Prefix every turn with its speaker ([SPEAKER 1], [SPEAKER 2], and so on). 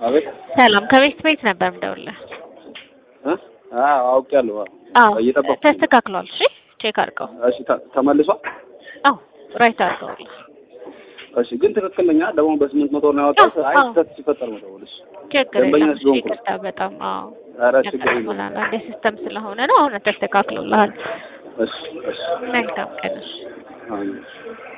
[SPEAKER 1] አቤት
[SPEAKER 2] ሰላም ከቤት ቤት ነበር የምደውልልህ።
[SPEAKER 1] አውቄያለሁ። እየጠበቅኩ
[SPEAKER 2] ተስተካክሏል። እሺ ቼክ አድርገው።
[SPEAKER 1] እሺ ተመልሷል።
[SPEAKER 2] አዎ ራይት አድርገውልህ።
[SPEAKER 1] እሺ ግን ትክክል ነኝ ደግሞ በ800 ነው ያወጣሁት። አይ ስህተት ሲፈጠር ነው ደውልሽ።
[SPEAKER 2] ችግር የለም። ይቅርታ በጣም
[SPEAKER 1] ኧረ ችግር የለም።
[SPEAKER 2] አንዴ ሲስተም ስለሆነ ነው። አሁን ተስተካክሎልሃል።
[SPEAKER 1] እሺ
[SPEAKER 2] መልካም ቀን።
[SPEAKER 1] አሜን።